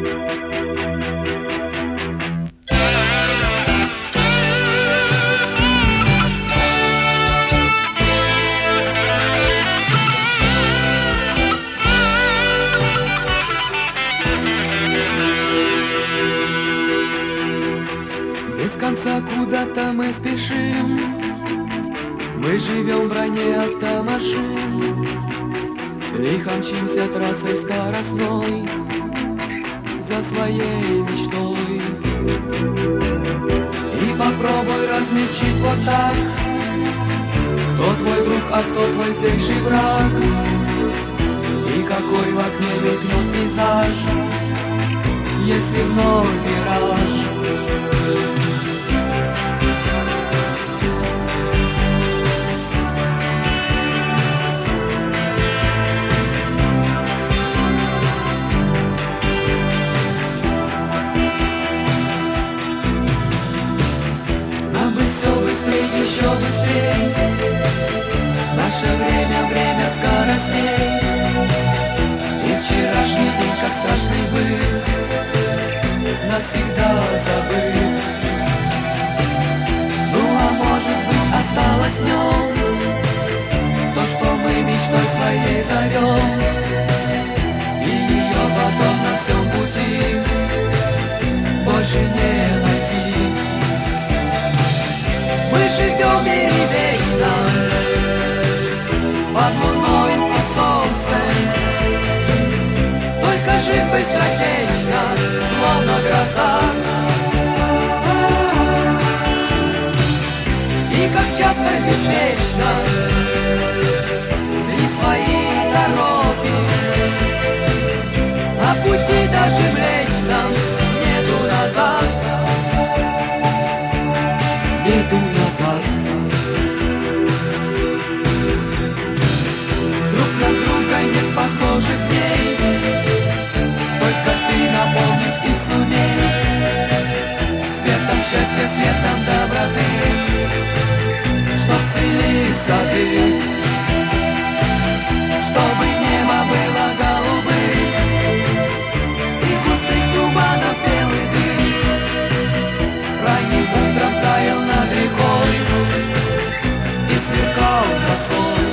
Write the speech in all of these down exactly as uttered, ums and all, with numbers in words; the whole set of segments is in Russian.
Без конца куда-то мы спешим, мы живем в броне автомашин, лихо мчимся трассой скоростной за своей мечтой. И попробуй различить вот так, кто твой друг, а кто твой злейший враг, и какой в окне мелькнет пейзаж, если вновь вираж. Еще быстрее, наше время, время скоростей, и вчерашний день, как страшный быт, навсегда забыт. Ну а может быть осталось в нем то, что мы мечтой своей зовем, и ее потом на всем пути больше не найти. Мы живем в мире вечно, под луной и солнцем, только жизнь быстротечна, словно гроза. И как часто беспечно три свои дороги, а пути даже млечном нету назад. Нету назад. Друг на друга нет похожих дней, только ты наполнить их сумей светом счастья, светом доброты, чтоб цвели сады, чтобы небо было голубым и густых туманов белый дым ранним утром таял над рекой и сверкал росой.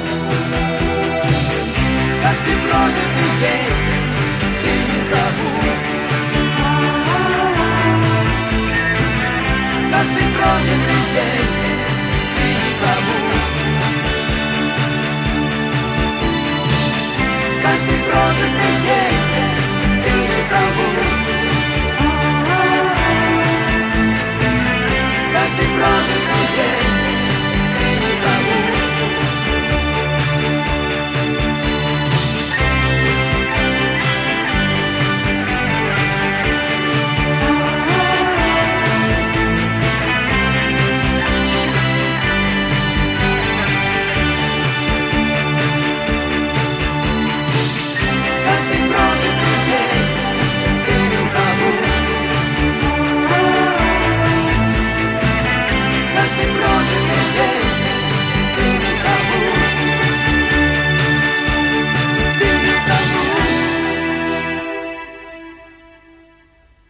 Каждый прожитый день ты не забудь, каждый прожитый день ты не забудь, каждый прожитый день ты не забудь, каждый прожитый день.